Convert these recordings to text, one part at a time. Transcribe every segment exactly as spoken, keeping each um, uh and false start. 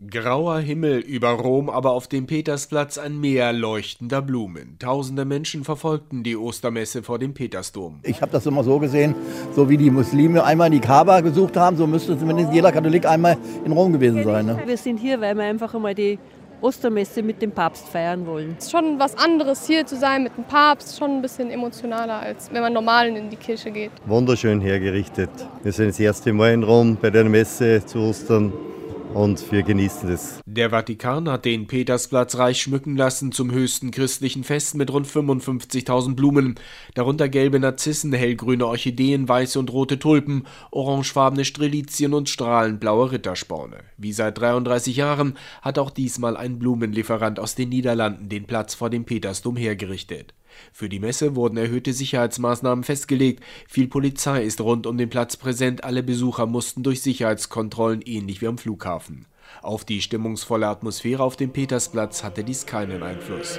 Grauer Himmel über Rom, aber auf dem Petersplatz ein Meer leuchtender Blumen. Tausende Menschen verfolgten die Ostermesse vor dem Petersdom. Ich habe das immer so gesehen, so wie die Muslime einmal die Kaaba gesucht haben, so müsste zumindest jeder Katholik einmal in Rom gewesen sein. Ne? Wir sind hier, weil wir einfach einmal die Ostermesse mit dem Papst feiern wollen. Es ist schon was anderes, hier zu sein mit dem Papst, schon ein bisschen emotionaler, als wenn man normal in die Kirche geht. Wunderschön hergerichtet. Wir sind das erste Mal in Rom bei der Messe zu Ostern. Und wir genießen es. Der Vatikan hat den Petersplatz reich schmücken lassen zum höchsten christlichen Fest mit rund fünfundfünfzigtausend Blumen, darunter gelbe Narzissen, hellgrüne Orchideen, weiße und rote Tulpen, orangefarbene Strelizien und strahlend blaue Rittersporne. Wie seit dreiunddreißig Jahren hat auch diesmal ein Blumenlieferant aus den Niederlanden den Platz vor dem Petersdom hergerichtet. Für die Messe wurden erhöhte Sicherheitsmaßnahmen festgelegt, viel Polizei ist rund um den Platz präsent, alle Besucher mussten durch Sicherheitskontrollen ähnlich wie am Flughafen. Auf die stimmungsvolle Atmosphäre auf dem Petersplatz hatte dies keinen Einfluss.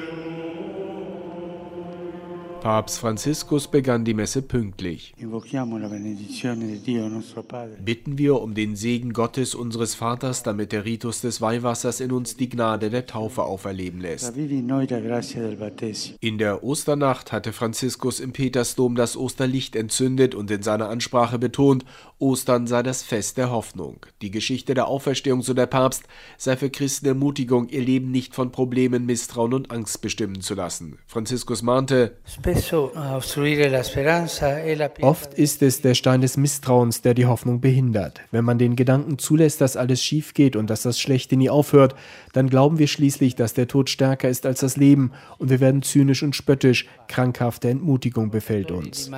Papst Franziskus begann die Messe pünktlich. Bitten wir um den Segen Gottes, unseres Vaters, damit der Ritus des Weihwassers in uns die Gnade der Taufe auferleben lässt. In der Osternacht hatte Franziskus im Petersdom das Osterlicht entzündet und in seiner Ansprache betont, Ostern sei das Fest der Hoffnung. Die Geschichte der Auferstehung, so der Papst, sei für Christen Ermutigung, ihr Leben nicht von Problemen, Misstrauen und Angst bestimmen zu lassen. Franziskus mahnte, Oft ist es der Stein des Misstrauens, der die Hoffnung behindert. Wenn man den Gedanken zulässt, dass alles schief geht und dass das Schlechte nie aufhört, dann glauben wir schließlich, dass der Tod stärker ist als das Leben und wir werden zynisch und spöttisch. Krankhafte Entmutigung befällt uns.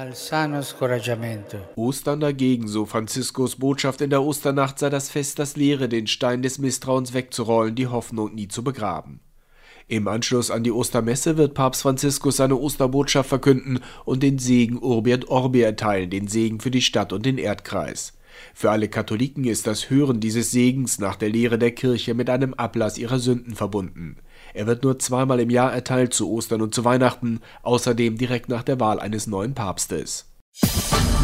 Ostern dagegen, so Franziskus Botschaft in der Osternacht, sei das Fest, das lehre, den Stein des Misstrauens wegzurollen, die Hoffnung nie zu begraben. Im Anschluss an die Ostermesse wird Papst Franziskus seine Osterbotschaft verkünden und den Segen Urbi et Orbi erteilen, den Segen für die Stadt und den Erdkreis. Für alle Katholiken ist das Hören dieses Segens nach der Lehre der Kirche mit einem Ablass ihrer Sünden verbunden. Er wird nur zweimal im Jahr erteilt, zu Ostern und zu Weihnachten, außerdem direkt nach der Wahl eines neuen Papstes.